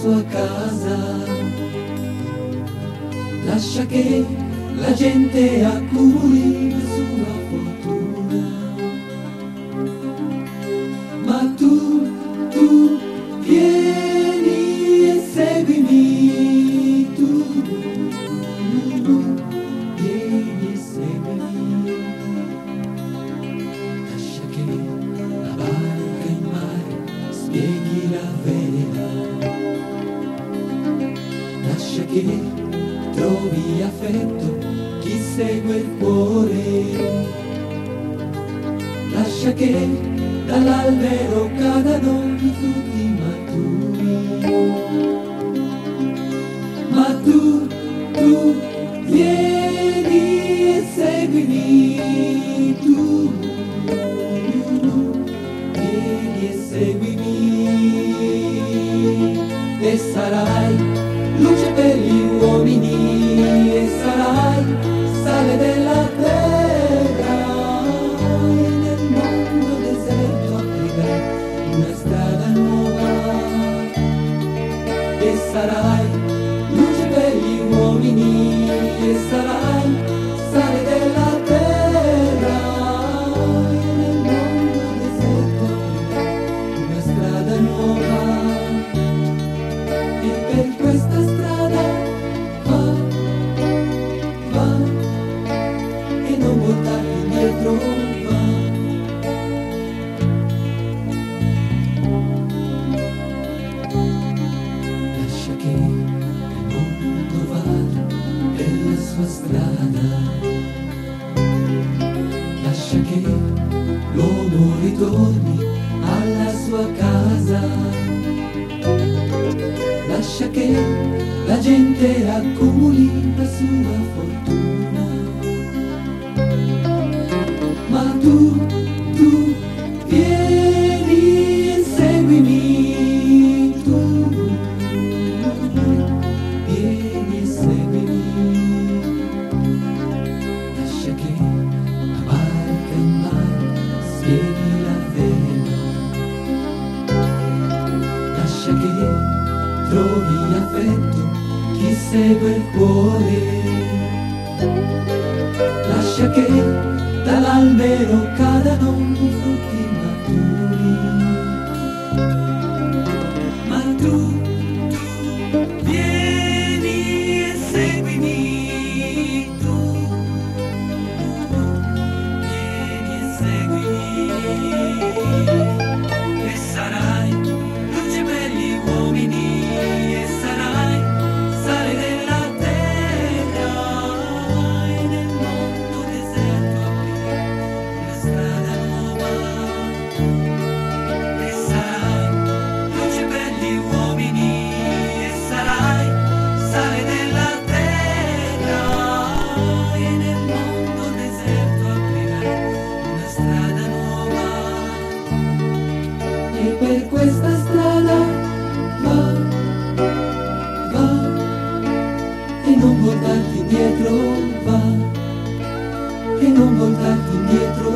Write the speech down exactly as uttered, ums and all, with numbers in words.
sua casa. Lascia che la gente accumuli la sua fortuna, ma tu, tu vieni e seguimi, tu, vieni e seguimi. Lascia che la barca in mare spieghi la verità, lascia che trovi affetto chi segue il cuore, lascia che dall'albero cadano i frutti maturi, ma tu, tu vieni e seguimi, tu, vieni e seguimi, e sarai luce per gli uomini, e sarai sale della terra, e nel mondo deserto aprirai una strada nuova, e sarai luce per gli uomini, e sarai sale della terra, e nel mondo deserto aprirai una strada nuova. E per questa strada va, va, e non voltarti indietro, va. Lascia che il mondo vada per la sua strada, lascia che l'uomo ritorni alla sua casa, lascia che la gente accumuli la sua fortuna, ma tu, tu vieni e seguimi, tu vieni e seguimi, lascia che la barca in mare spieghi la verità, lascia che trovi affetto chi segue il cuore, lascia che dall'albero cadano i frutti maturi, ma tu, tu vieni e seguimi, tu vieni e seguimi, e sarai luce per gli uomini, e sarai sale della terra, e nel mondo deserto aprirai una strada nuova, e sarai luce per gli uomini, e sarai sale della terra, e nel mondo deserto aprirai una strada nuova. E per questa strada va, va, e non voltarti indietro, va, e non voltarti indietro.